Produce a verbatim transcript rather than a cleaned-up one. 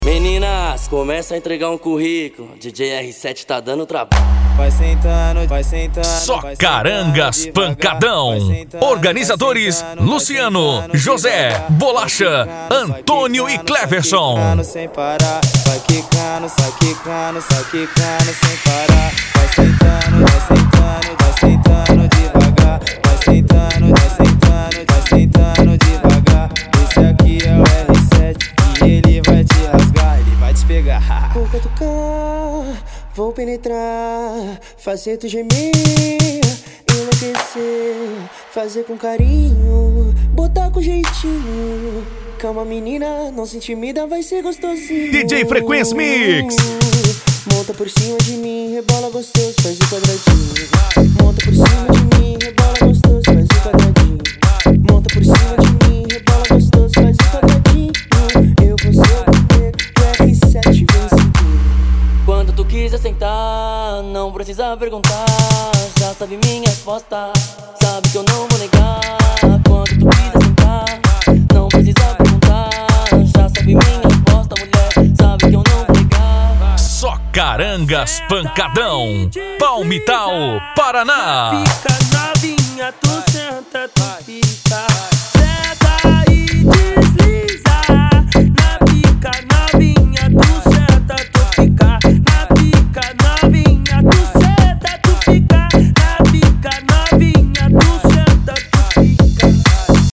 Meninas, começa a entregar um currículo. D J R sete tá dando trabalho. Vai sentando, vai sentando. Só vai carangas sentando pancadão. devagar, vai sentando, Organizadores: vai sentando, Luciano, vai sentando José, devagar, Bolacha, vai quicando, Antônio vai e quicando, Cleverson. Vai quicando sem parar, vai quicando, vai quicando, vai quicando sem parar. Vai sentando, vai sentando, vai sentando devagar. Vai sentando, vai sentando, vai sentando devagar. Esse aqui é o R sete e ele vai te rasgar, ele vai te pegar. Vou catucar, vou penetrar, fazer tu gemer, enlouquecer, fazer com carinho, botar com jeitinho. Calma menina, não se intimida, vai ser gostosinho. D J Frequência Mix. Monta por cima de mim, rebola gostoso, faz o quadradinho. Monta por cima de mim, rebola gostoso, faz o quadradinho. Monta por cima de mim, rebola gostoso, faz o quadradinho. Eu vou ser o primeiro, o R sete vem seguir. Quando tu quiser sentar, não precisa perguntar. Já sabe minha resposta, sabe que eu não vou negar. Quando tu quiser sentar, não precisa perguntar. Já sabe minha resposta, mulher, sabe que eu não vou negar. Só carangas pancadão. Palmital, Paraná. Fica novinha, tu senta, tu fica.